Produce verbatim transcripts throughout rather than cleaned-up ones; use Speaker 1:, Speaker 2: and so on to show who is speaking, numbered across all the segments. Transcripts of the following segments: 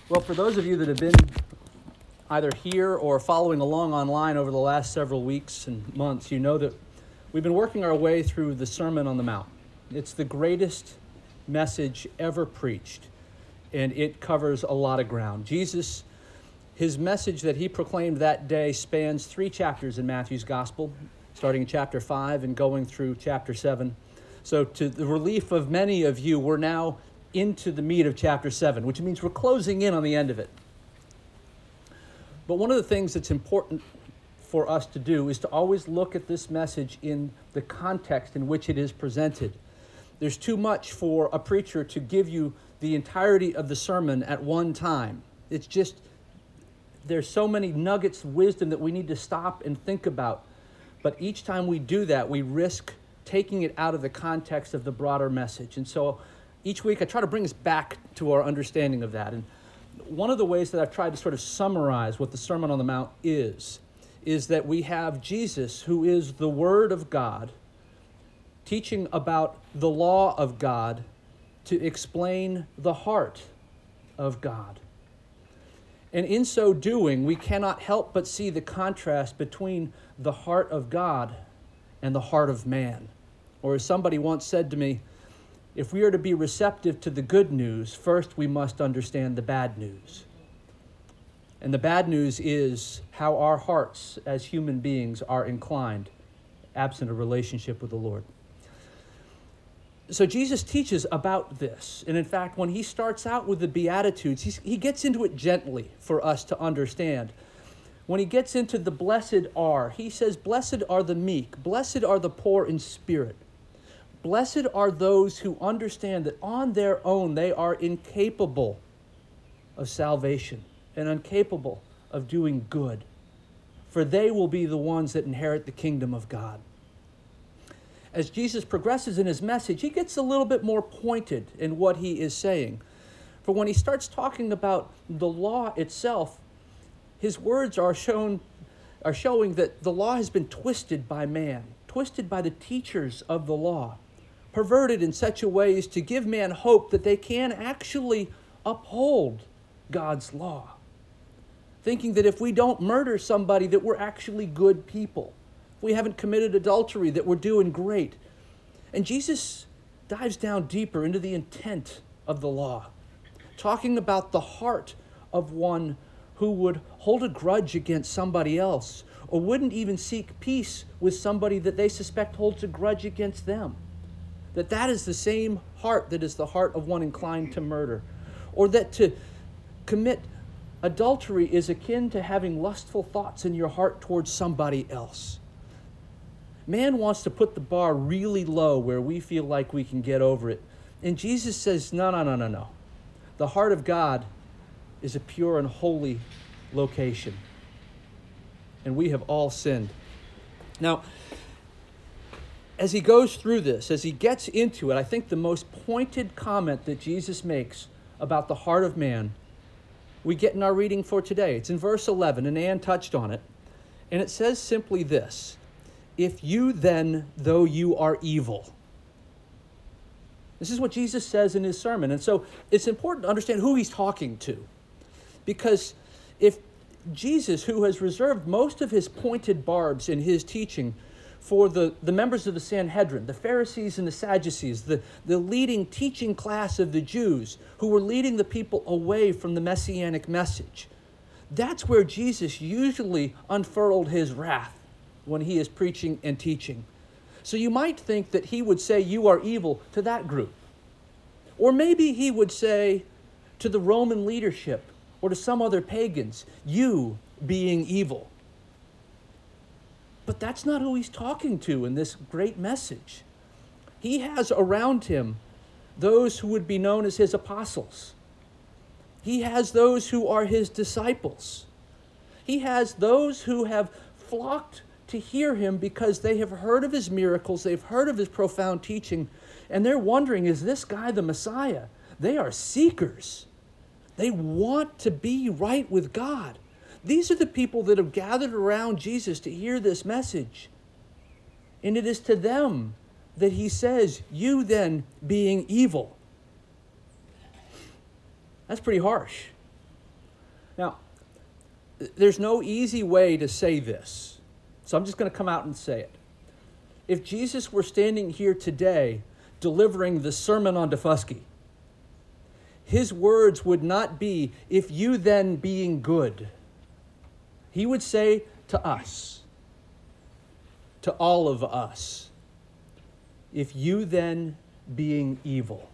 Speaker 1: Well, for those of you that have been either here or following along online over the last several weeks and months, you know that we've been working our way through the Sermon on the Mount. It's the greatest message ever preached, and it covers a lot of ground. Jesus, his message that he proclaimed that day spans three chapters in Matthew's Gospel, starting in chapter five and going through chapter seven. So to the relief of many of you, we're now into the meat of chapter seven, which means we're closing in on the end of it. But one of the things that's important for us to do is to always look at this message in the context in which it is presented. There's too much for a preacher to give you the entirety of the sermon at one time. It's just, there's so many nuggets of wisdom that we need to stop and think about. But each time we do that, we risk taking it out of the context of the broader message. And so each week I try to bring us back to our understanding of that. And one of the ways that I've tried to sort of summarize what the Sermon on the Mount is, is that we have Jesus, who is the Word of God, teaching about the law of God to explain the heart of God. And in so doing, we cannot help but see the contrast between the heart of God and the heart of man. Or as somebody once said to me, if we are to be receptive to the good news, first we must understand the bad news. And the bad news is how our hearts as human beings are inclined, absent a relationship with the Lord. So Jesus teaches about this. And in fact, when he starts out with the Beatitudes, he's, he gets into it gently for us to understand. When he gets into the blessed are, he says, blessed are the meek, blessed are the poor in spirit. Blessed are those who understand that on their own they are incapable of salvation and incapable of doing good, for they will be the ones that inherit the kingdom of God. As Jesus progresses in his message, he gets a little bit more pointed in what he is saying. For when he starts talking about the law itself, his words are shown are showing that the law has been twisted by man, twisted by the teachers of the law, perverted in such a way as to give man hope that they can actually uphold God's law, thinking that if we don't murder somebody that we're actually good people, if we haven't committed adultery that we're doing great. And Jesus dives down deeper into the intent of the law, talking about the heart of one who would hold a grudge against somebody else or wouldn't even seek peace with somebody that they suspect holds a grudge against them. That that is the same heart that is the heart of one inclined to murder. Or that to commit adultery is akin to having lustful thoughts in your heart towards somebody else. Man wants to put the bar really low where we feel like we can get over it. And Jesus says, no, no, no, no, no. The heart of God is a pure and holy location. And we have all sinned. Now, as he goes through this, as he gets into it, I think the most pointed comment that Jesus makes about the heart of man, we get in our reading for today. It's in verse eleven, and Ann touched on it. And it says simply this, if you then, though you are evil. This is what Jesus says in his sermon. And so it's important to understand who he's talking to. Because if Jesus, who has reserved most of his pointed barbs in his teaching for the, the members of the Sanhedrin, the Pharisees and the Sadducees, the, the leading teaching class of the Jews who were leading the people away from the messianic message. That's where Jesus usually unfurled his wrath when he is preaching and teaching. So you might think that he would say, you are evil to that group. Or maybe he would say to the Roman leadership or to some other pagans, you being evil. But that's not who he's talking to in this great message. He has around him those who would be known as his apostles. He has those who are his disciples. He has those who have flocked to hear him because they have heard of his miracles, they've heard of his profound teaching, and they're wondering, is this guy the Messiah? They are seekers. They want to be right with God. These are the people that have gathered around Jesus to hear this message. And it is to them that he says, you then being evil. That's pretty harsh. Now, there's no easy way to say this, so I'm just going to come out and say it. If Jesus were standing here today delivering the Sermon on Defusky, his words would not be, if you then being good. He would say to us, to all of us, if you then being evil.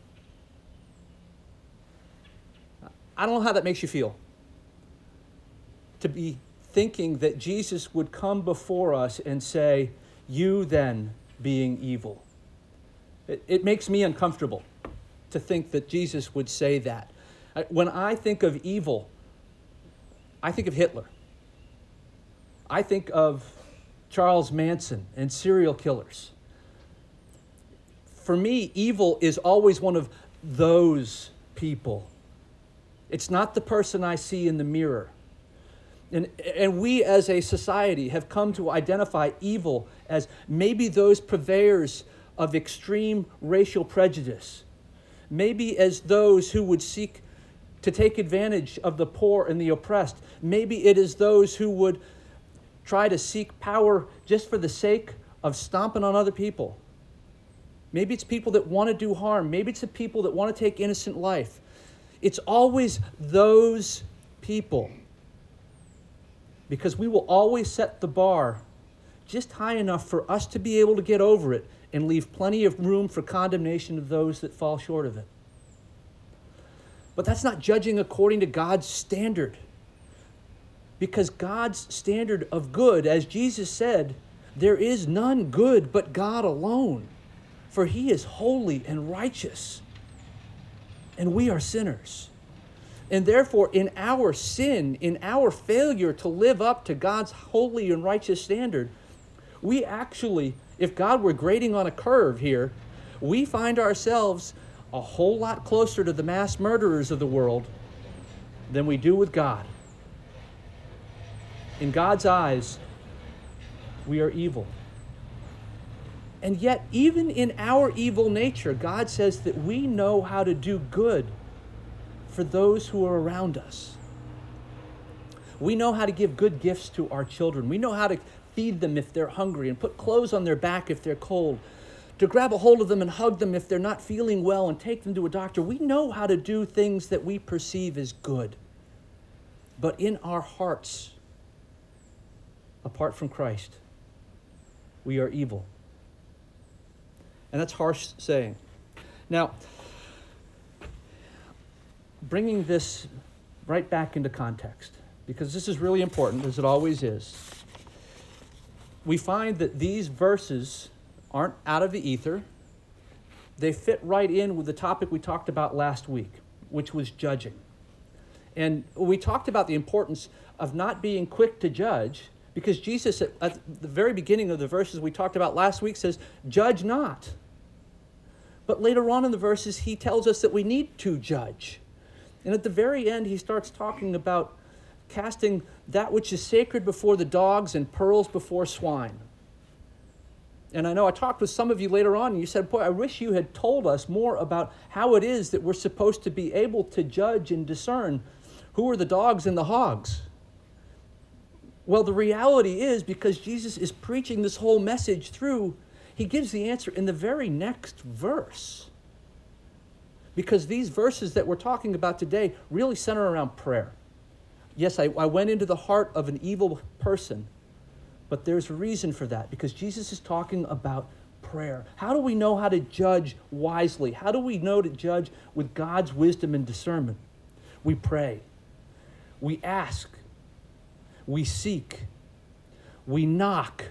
Speaker 1: I don't know how that makes you feel, to be thinking that Jesus would come before us and say, you then being evil. It, it makes me uncomfortable to think that Jesus would say that. When I think of evil, I think of Hitler. I think of Charles Manson and serial killers. For me, evil is always one of those people. It's not the person I see in the mirror. And, and we as a society have come to identify evil as maybe those purveyors of extreme racial prejudice, maybe as those who would seek to take advantage of the poor and the oppressed. Maybe it is those who would try to seek power just for the sake of stomping on other people. Maybe it's people that want to do harm. Maybe it's the people that want to take innocent life. It's always those people, because we will always set the bar just high enough for us to be able to get over it and leave plenty of room for condemnation of those that fall short of it. But that's not judging according to God's standard. Because God's standard of good, as Jesus said, there is none good but God alone. For he is holy and righteous, and we are sinners. And therefore, in our sin, in our failure to live up to God's holy and righteous standard, we actually, if God were grading on a curve here, we find ourselves a whole lot closer to the mass murderers of the world than we do with God. In God's eyes, we are evil. And yet, even in our evil nature, God says that we know how to do good for those who are around us. We know how to give good gifts to our children. We know how to feed them if they're hungry and put clothes on their back if they're cold, to grab a hold of them and hug them if they're not feeling well and take them to a doctor. We know how to do things that we perceive as good. But in our hearts, apart from Christ, we are evil. And that's harsh saying. Now, bringing this right back into context, because this is really important, as it always is, we find that these verses aren't out of the ether. They fit right in with the topic we talked about last week, which was judging. And we talked about the importance of not being quick to judge, because Jesus, at, at the very beginning of the verses we talked about last week, says, judge not. But later on in the verses, he tells us that we need to judge. And at the very end, he starts talking about casting that which is sacred before the dogs and pearls before swine. And I know I talked with some of you later on, and you said, boy, I wish you had told us more about how it is that we're supposed to be able to judge and discern who are the dogs and the hogs. Well, the reality is, because Jesus is preaching this whole message through, he gives the answer in the very next verse. Because these verses that we're talking about today really center around prayer. Yes, I, I went into the heart of an evil person, but there's a reason for that, because Jesus is talking about prayer. How do we know how to judge wisely? How do we know to judge with God's wisdom and discernment? We pray. We ask. We seek. We knock.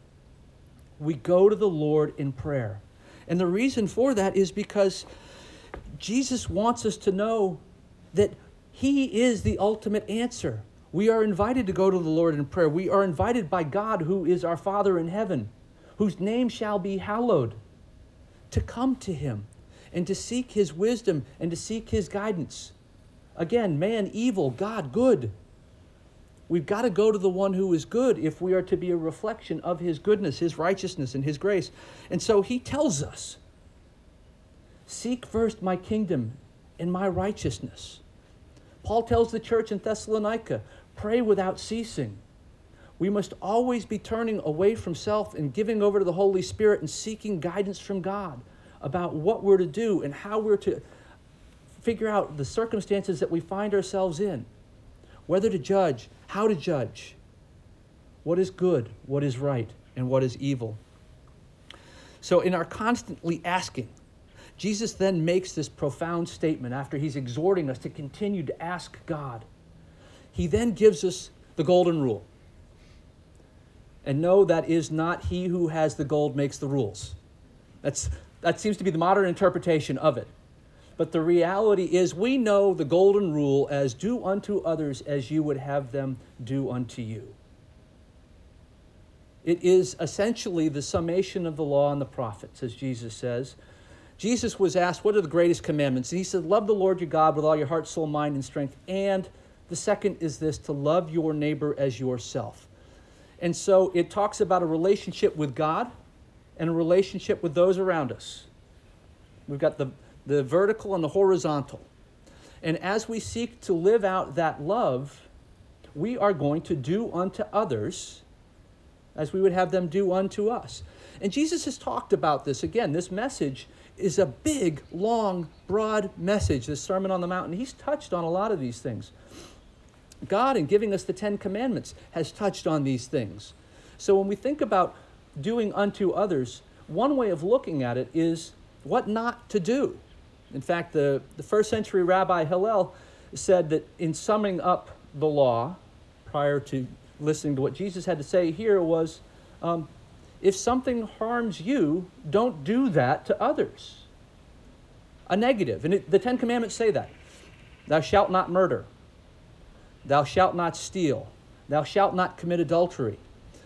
Speaker 1: We go to the Lord in prayer. And the reason for that is because Jesus wants us to know that he is the ultimate answer. We are invited to go to the Lord in prayer. We are invited by God, who is our Father in heaven, whose name shall be hallowed, to come to him and to seek his wisdom and to seek his guidance. Again, man evil, God good. We've got to go to the one who is good if we are to be a reflection of his goodness, his righteousness, and his grace. And so he tells us, seek first my kingdom and my righteousness. Paul tells the church in Thessalonica, pray without ceasing. We must always be turning away from self and giving over to the Holy Spirit and seeking guidance from God about what we're to do and how we're to figure out the circumstances that we find ourselves in, whether to judge, how to judge, what is good, what is right, and what is evil. So in our constantly asking, Jesus then makes this profound statement after he's exhorting us to continue to ask God. He then gives us the golden rule. And no, that is not he who has the gold makes the rules. That's, that seems to be the modern interpretation of it. But the reality is we know the golden rule as do unto others as you would have them do unto you. It is essentially the summation of the law and the prophets, as Jesus says. Jesus was asked, what are the greatest commandments? And he said, love the Lord your God with all your heart, soul, mind, and strength. And the second is this, to love your neighbor as yourself. And so it talks about a relationship with God and a relationship with those around us. We've got the, the vertical and the horizontal. And as we seek to live out that love, we are going to do unto others as we would have them do unto us. And Jesus has talked about this. Again, this message is a big, long, broad message, this Sermon on the Mount. And he's touched on a lot of these things. God, in giving us the Ten Commandments, has touched on these things. So when we think about doing unto others, one way of looking at it is what not to do. In fact, the, the first century Rabbi Hillel said that in summing up the law, prior to listening to what Jesus had to say here, was, um, if something harms you, don't do that to others. A negative. And it, the Ten Commandments say that. Thou shalt not murder. Thou shalt not steal. Thou shalt not commit adultery.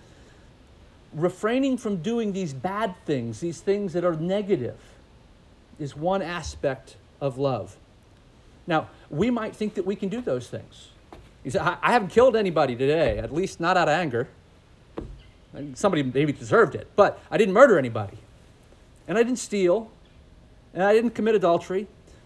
Speaker 1: Refraining from doing these bad things, these things that are negative, is one aspect of love. Now, we might think that we can do those things. You say, I, I haven't killed anybody today, at least not out of anger. Somebody maybe deserved it, but I didn't murder anybody. And I didn't steal. And I didn't commit adultery.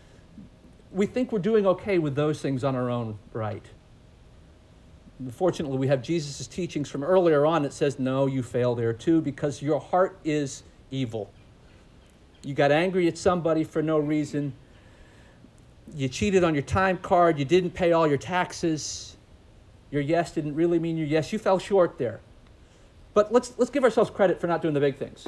Speaker 1: We think we're doing okay with those things on our own right. Fortunately, we have Jesus' teachings from earlier on that says, no, you fail there too, because your heart is evil. You got angry at somebody for no reason. You cheated on your time card. You didn't pay all your taxes. Your yes didn't really mean your yes. You fell short there. But let's, let's give ourselves credit for not doing the big things.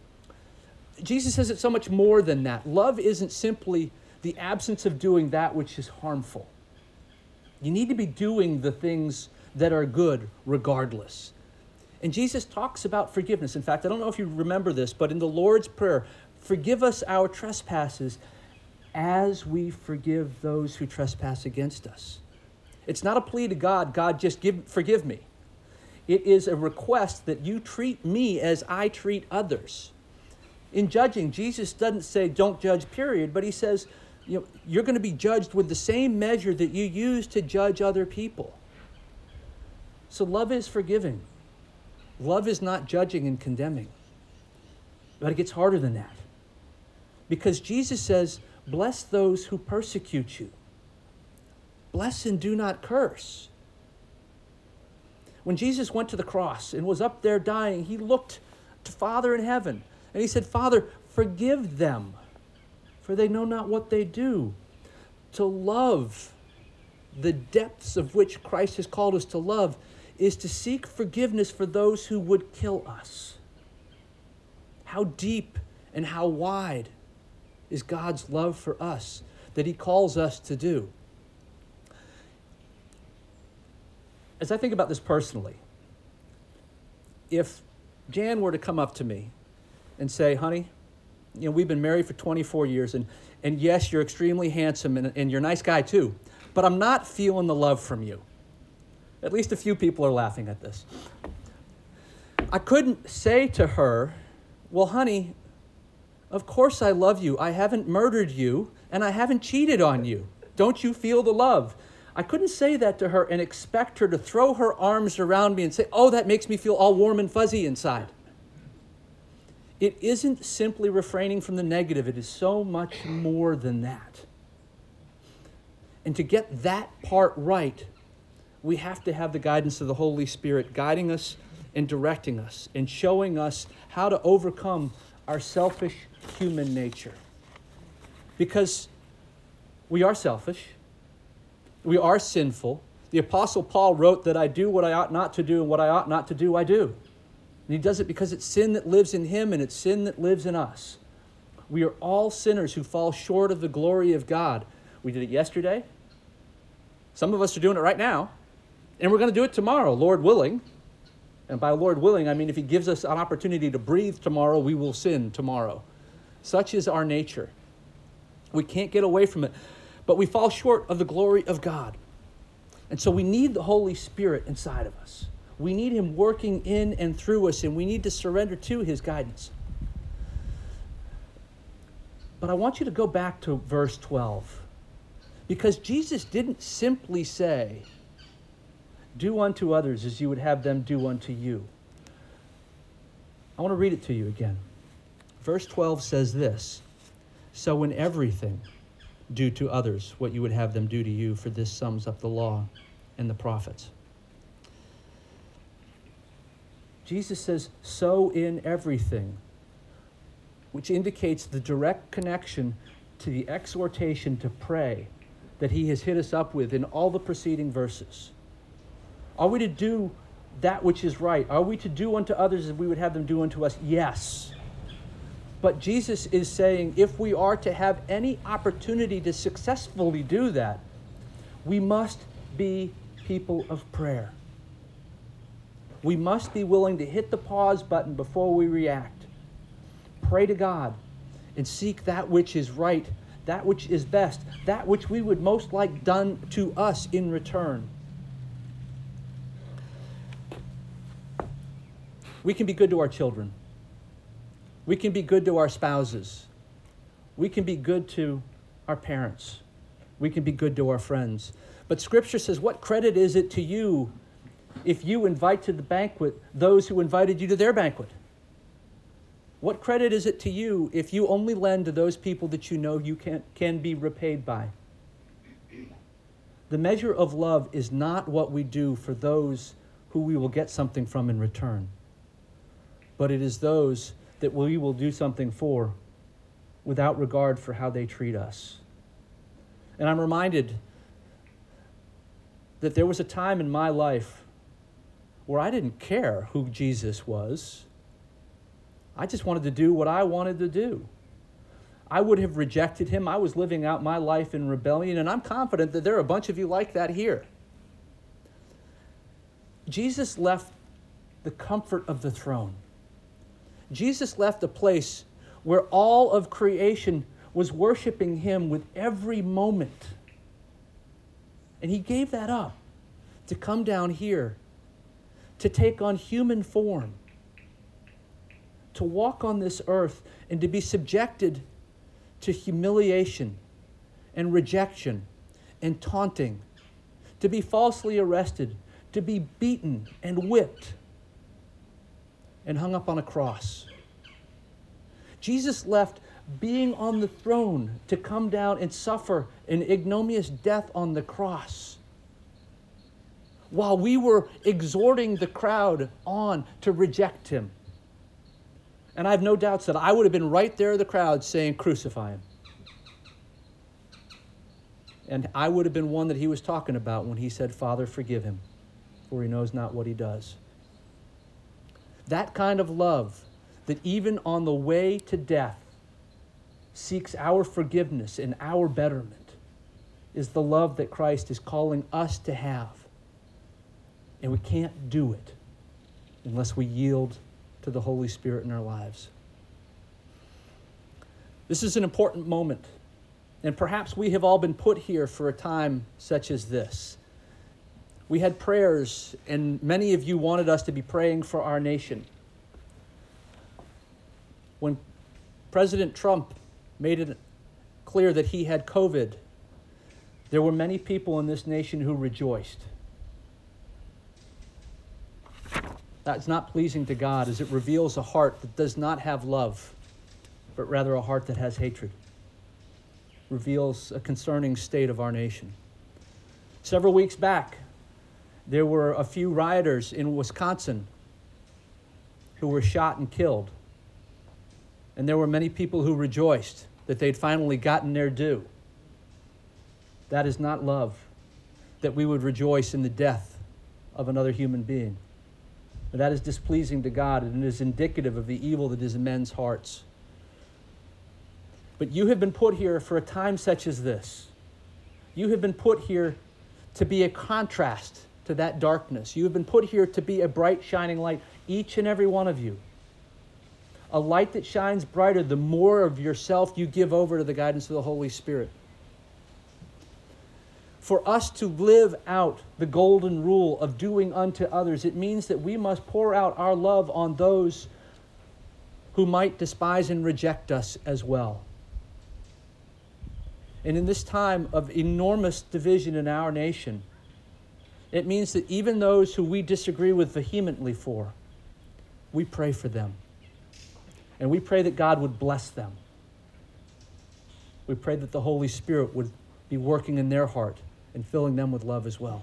Speaker 1: Jesus says it's so much more than that. Love isn't simply the absence of doing that which is harmful. You need to be doing the things that are good regardless. And Jesus talks about forgiveness. In fact, I don't know if you remember this, but in the Lord's Prayer, forgive us our trespasses as we forgive those who trespass against us. It's not a plea to God, God, just give, forgive me. It is a request that you treat me as I treat others. In judging, Jesus doesn't say don't judge, period, but he says, you know, you're going to be judged with the same measure that you use to judge other people. So love is forgiving. Love is not judging and condemning. But it gets harder than that. Because Jesus says, bless those who persecute you. Bless and do not curse. When Jesus went to the cross and was up there dying, he looked to Father in heaven and he said, Father, forgive them, for they know not what they do. To love, the depths of which Christ has called us to love, is to seek forgiveness for those who would kill us. How deep and how wide is God's love for us that he calls us to do. As I think about this personally, if Jan were to come up to me and say, honey, you know, we've been married for twenty-four years, and, and yes, you're extremely handsome, and, and you're a nice guy too, but I'm not feeling the love from you. At least a few people are laughing at this. I couldn't say to her, well, honey, of course I love you. I haven't murdered you, and I haven't cheated on you. Don't you feel the love? I couldn't say that to her and expect her to throw her arms around me and say, oh, that makes me feel all warm and fuzzy inside. It isn't simply refraining from the negative. It is so much more than that. And to get that part right, we have to have the guidance of the Holy Spirit guiding us and directing us and showing us how to overcome our selfish human nature. Because we are selfish. We are sinful. The Apostle Paul wrote that I do what I ought not to do, and what I ought not to do, I do. And he does it because it's sin that lives in him and it's sin that lives in us. We are all sinners who fall short of the glory of God. We did it yesterday. Some of us are doing it right now. And we're going to do it tomorrow, Lord willing. And by Lord willing, I mean if he gives us an opportunity to breathe tomorrow, we will sin tomorrow. Such is our nature. We can't get away from it. But we fall short of the glory of God. And so we need the Holy Spirit inside of us. We need him working in and through us, and we need to surrender to his guidance. But I want you to go back to verse twelve. Because Jesus didn't simply say, do unto others as you would have them do unto you. I want to read it to you again. Verse twelve says this, so in everything, do to others what you would have them do to you, for this sums up the law and the prophets. Jesus says, so in everything, which indicates the direct connection to the exhortation to pray that he has hit us up with in all the preceding verses. Are we to do that which is right? Are we to do unto others as we would have them do unto us? Yes. But Jesus is saying if we are to have any opportunity to successfully do that, we must be people of prayer. We must be willing to hit the pause button before we react. Pray to God and seek that which is right, that which is best, that which we would most like done to us in return. We can be good to our children. We can be good to our spouses. We can be good to our parents. We can be good to our friends. But Scripture says, what credit is it to you if you invite to the banquet those who invited you to their banquet? What credit is it to you if you only lend to those people that you know you can, can be repaid by? The measure of love is not what we do for those who we will get something from in return, but it is those that we will do something for without regard for how they treat us. And I'm reminded that there was a time in my life where I didn't care who Jesus was. I just wanted to do what I wanted to do. I would have rejected him. I was living out my life in rebellion, and I'm confident that there are a bunch of you like that here. Jesus left the comfort of the throne. Jesus left a place where all of creation was worshiping him with every moment. And he gave that up to come down here, to take on human form, to walk on this earth and to be subjected to humiliation and rejection and taunting, to be falsely arrested, to be beaten and whipped and hung up on a cross. Jesus left being on the throne to come down and suffer an ignominious death on the cross, while we were exhorting the crowd on to reject him. And I have no doubts that I would have been right there in the crowd saying, crucify him. And I would have been one that he was talking about when he said, Father, forgive him, for he knows not what he does. That kind of love that even on the way to death seeks our forgiveness and our betterment is the love that Christ is calling us to have. And we can't do it unless we yield to the Holy Spirit in our lives. This is an important moment, and perhaps we have all been put here for a time such as this. We had prayers, and many of you wanted us to be praying for our nation. When President Trump made it clear that he had COVID, there were many people in this nation who rejoiced. That's not pleasing to God, as it reveals a heart that does not have love, but rather a heart that has hatred. Reveals a concerning state of our nation. Several weeks back, there were a few rioters in Wisconsin who were shot and killed. And there were many people who rejoiced that they'd finally gotten their due. That is not love, that we would rejoice in the death of another human being. And that is displeasing to God, and it is indicative of the evil that is in men's hearts. But you have been put here for a time such as this. You have been put here to be a contrast to that darkness. You have been put here to be a bright, shining light, each and every one of you. A light that shines brighter the more of yourself you give over to the guidance of the Holy Spirit. For us to live out the golden rule of doing unto others, it means that we must pour out our love on those who might despise and reject us as well. And in this time of enormous division in our nation, it means that even those who we disagree with vehemently for, we pray for them. And we pray that God would bless them. We pray that the Holy Spirit would be working in their heart and filling them with love as well.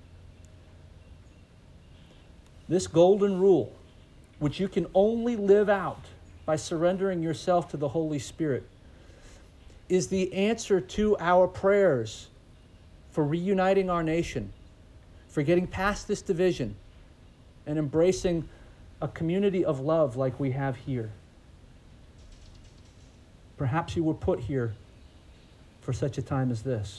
Speaker 1: This golden rule, which you can only live out by surrendering yourself to the Holy Spirit, is the answer to our prayers for reuniting our nation, for getting past this division and embracing a community of love like we have here. Perhaps you were put here for such a time as this.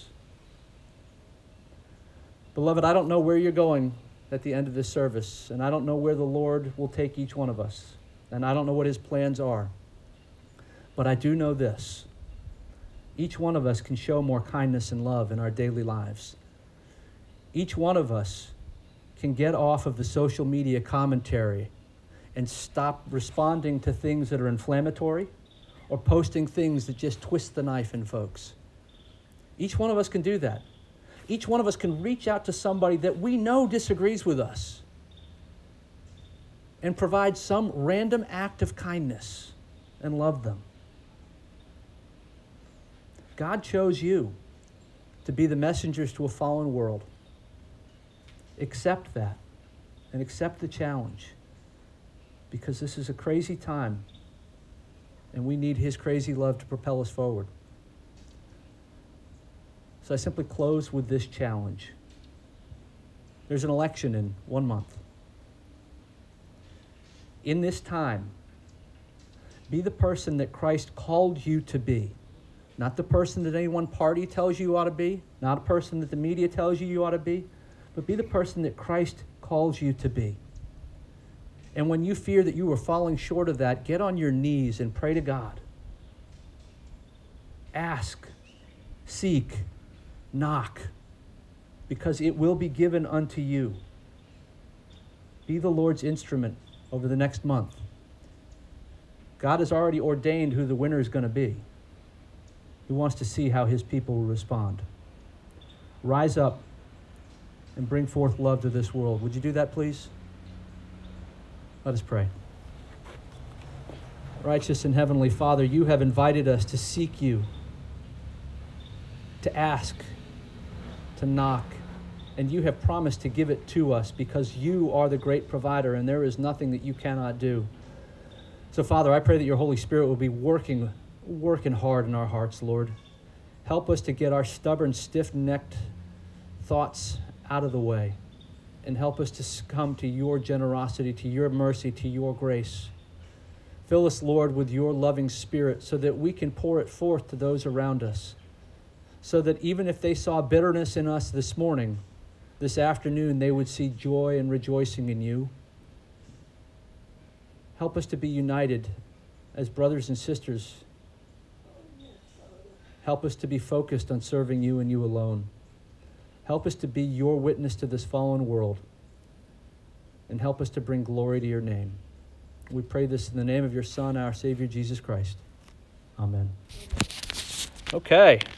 Speaker 1: Beloved, I don't know where you're going at the end of this service, and I don't know where the Lord will take each one of us, and I don't know what his plans are. But I do know this. Each one of us can show more kindness and love in our daily lives. Each one of us can get off of the social media commentary and stop responding to things that are inflammatory or posting things that just twist the knife in folks. Each one of us can do that. Each one of us can reach out to somebody that we know disagrees with us and provide some random act of kindness and love them. God chose you to be the messengers to a fallen world. Accept that and accept the challenge, because this is a crazy time and we need his crazy love to propel us forward. So I simply close with this challenge. There's an election in one month. In this time, be the person that Christ called you to be. Not the person that any one party tells you you ought to be, not a person that the media tells you you ought to be, but be the person that Christ calls you to be. And when you fear that you are falling short of that, get on your knees and pray to God. Ask, seek, knock, because it will be given unto you. Be the Lord's instrument over the next month. God has already ordained who the winner is going to be. He wants to see how his people will respond. Rise up and bring forth love to this world. Would you do that, please? Let us pray. Righteous and heavenly Father, you have invited us to seek you, to ask, to knock, and you have promised to give it to us because you are the great provider and there is nothing that you cannot do. So, Father, I pray that your Holy Spirit will be working working hard in our hearts, Lord. Help us to get our stubborn, stiff-necked thoughts out of the way, and help us to come to your generosity, to your mercy, to your grace. Fill us, Lord, with your loving spirit so that we can pour it forth to those around us, so that even if they saw bitterness in us this morning, this afternoon they would see joy and rejoicing in you. Help us to be united as brothers and sisters. Help us to be focused on serving you and you alone. Help us to be your witness to this fallen world. And help us to bring glory to your name. We pray this in the name of your Son, our Savior, Jesus Christ. Amen. Okay.